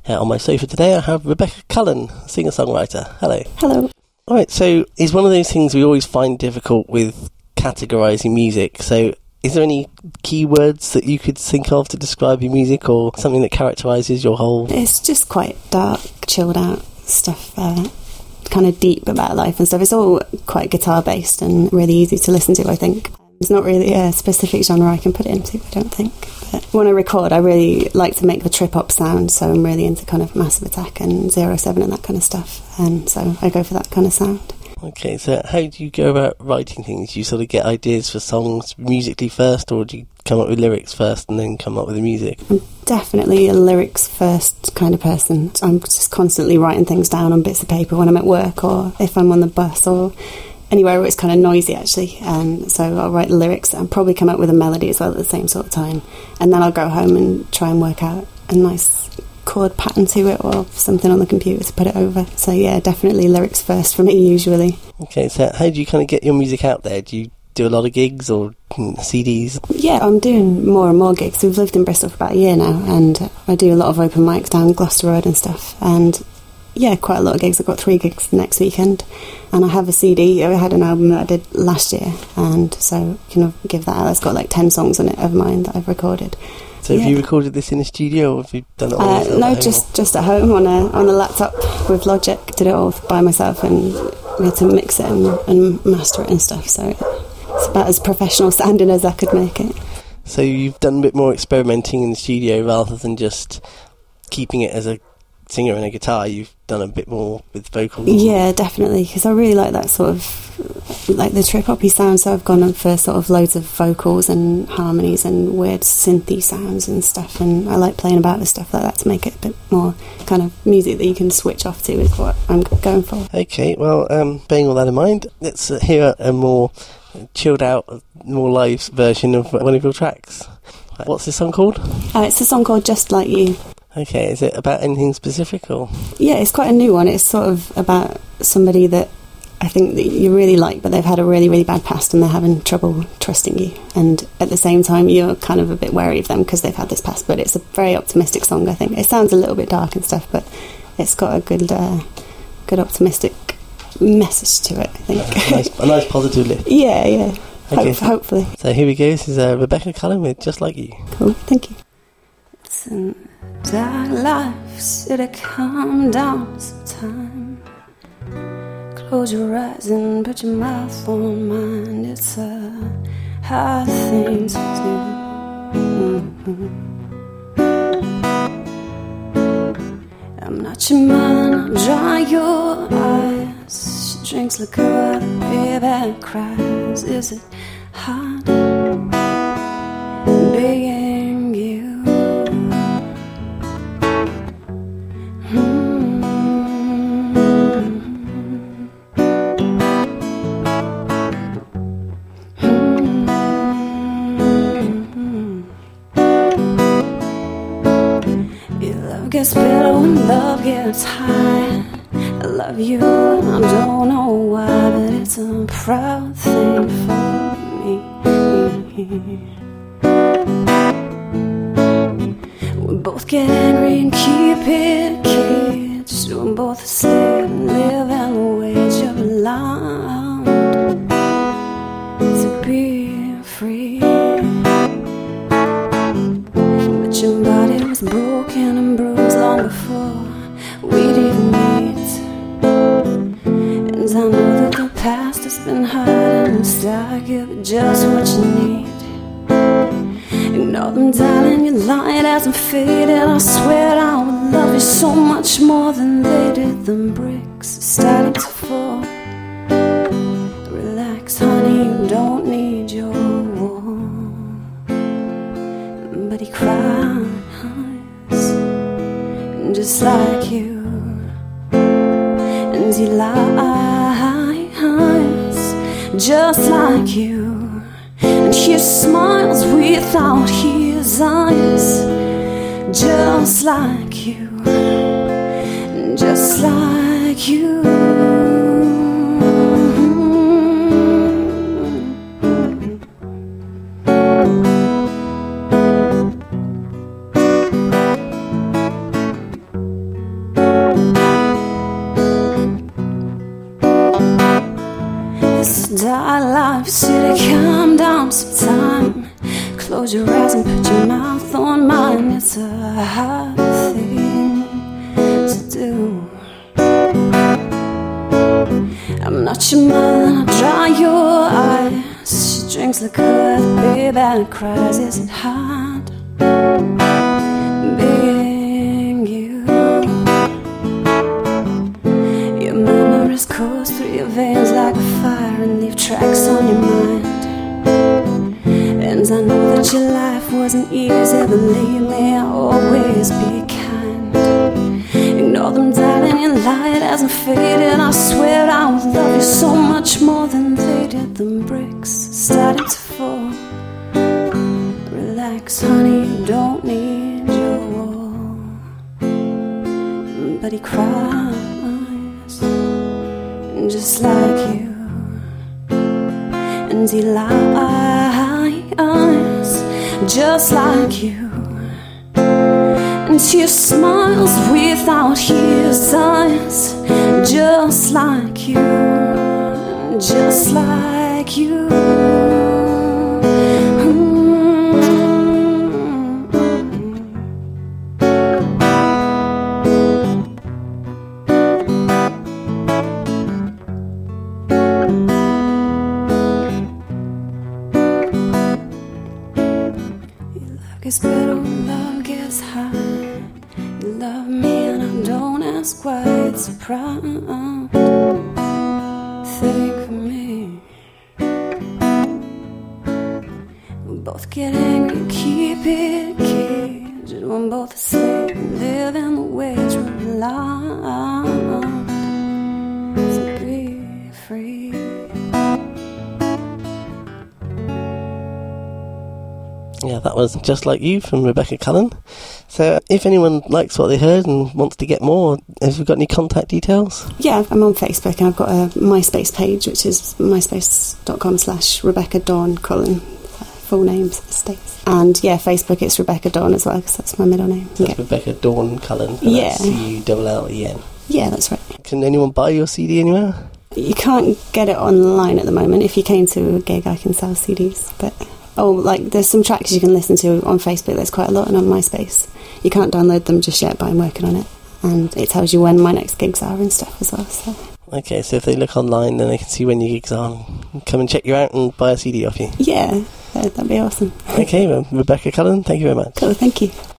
On my sofa today I have Rebecca Cullen, singer-songwriter. Hello. Hello. Alright, so it's one of those things we always find difficult with categorising music. So is there any keywords that you could think of to describe your music, or something that characterises your whole... It's just quite dark, chilled out stuff, kind of deep about life and stuff. It's all quite guitar-based and really easy to listen to, I think. There's not really a specific genre I can put it into, I don't think. But when I record, I really like to make the trip-hop sound, so I'm really into kind of Massive Attack and 07 and that kind of stuff, and so I go for that kind of sound. Okay, so how do you go about writing things? Do you sort of get ideas for songs musically first, or do you come up with lyrics first and then come up with the music? I'm definitely a lyrics first kind of person. I'm just constantly writing things down on bits of paper when I'm at work, or if I'm on the bus, or anywhere where it's kind of noisy, actually. And so I'll write the lyrics and probably come up with a melody as well at the same sort of time, and then I'll go home and try and work out a nice chord pattern to it, or something on the computer to put it over. So yeah, definitely lyrics first for me usually. Okay, so how do you kind of get your music out there? Do you do a lot of gigs or CDs? Yeah, I'm doing more and more gigs. We've lived in Bristol for about a year now, and I do a lot of open mics down Gloucester Road and stuff, and yeah, quite a lot of gigs. I've got 3 gigs next weekend, and I have a CD. I had an album that I did last year, and so kind of give that out. It's got like 10 songs on it of mine that I've recorded. So have you recorded this in a studio, or have you done it all no, just at home on a laptop with Logic. Did it all by myself, and we had to mix it and master it and stuff, so it's about as professional sounding as I could make it. So you've done a bit more experimenting in the studio rather than just keeping it as a singer and a guitar. You've done a bit more with vocals. Yeah, definitely, because I really like that sort of, like the trip-hoppy sound, so I've gone on for sort of loads of vocals and harmonies and weird synthy sounds and stuff, and I like playing about with stuff like that to make it a bit more kind of music that you can switch off to, is what I'm going for. Okay, well, bearing all that in mind, let's hear a more chilled out, more live version of one of your tracks. What's this song called? It's a song called Just Like You. Okay, is it about anything specific, or...? Yeah, it's quite a new one. It's sort of about somebody that I think that you really like, but they've had a really, really bad past and they're having trouble trusting you. And at the same time, you're kind of a bit wary of them because they've had this past. But it's a very optimistic song, I think. It sounds a little bit dark and stuff, but it's got a good optimistic message to it, I think. A nice positive lift. Yeah. Okay, hopefully. So here we go. This is Rebecca Cullen with Just Like You. Cool, thank you. It's a dark life, so to calm down sometime. Close your eyes and put your mouth on mine. It's a hard thing to do. I'm not your man, I'll dry your eyes. She drinks liquor, baby cries. Is it hard being you? Gets better when love gets high. I love you and I don't know why, but it's a proud thing for me. We both get angry and keep it caged. We're both asleep and live in the wage of allowed to be free. But your body was broken and bruised long before we'd even meet. And I know that the past has been hard, and instead I give it just what you need. Ignore them, darling, your light hasn't faded. I swear I would love you so much more than they did. The bricks are starting to fall. Relax, honey, you don't need your wall. But he cries just like you, and he lies just like you, and he smiles without his eyes just like you, just like you. lapse of time. Close your eyes and put your mouth on mine. It's a hard thing to do. I'm not your mother, I'll dry your eyes. She drinks liquor, baby, and cries. Is it hard being you? Your memories course through your veins like a fire and leave tracks on your mind. And I know that your life wasn't easy, believe me, I'll always be kind. Ignore them, darling, your light hasn't faded. I swear I would love you so much more than they did. Them bricks starting to fall. Relax, honey, you don't need your wall. But he cries just like you, and he lies just like you. And she smiles without his eyes, just like you, just like you. Love gets better when love gets high. You love me and I don't ask why. It's a proud thing for me. We both get angry, keep it caged. And we're both asleep and live in the ways we're allowed to be free. Yeah, that was Just Like You from Rebecca Cullen. So if anyone likes what they heard and wants to get more, have you got any contact details? Yeah, I'm on Facebook and I've got a MySpace page, which is myspace.com/Rebecca Dawn Cullen, full names states. And yeah, Facebook, it's Rebecca Dawn as well, because that's my middle name. That's Rebecca Dawn Cullen. Yeah. C-U-L-L-E-N. Yeah, that's right. Can anyone buy your CD anywhere? You can't get it online at the moment. If you came to a gig, I can sell CDs, but... Oh, like, there's some tracks you can listen to on Facebook. There's quite a lot, and on MySpace. You can't download them just yet, but I'm working on it. And it tells you when my next gigs are and stuff as well, so... Okay, so if they look online, then they can see when your gigs are and come and check you out and buy a CD off you. Yeah, that'd be awesome. Okay, well, Rebecca Cullen, thank you very much. Cool, thank you.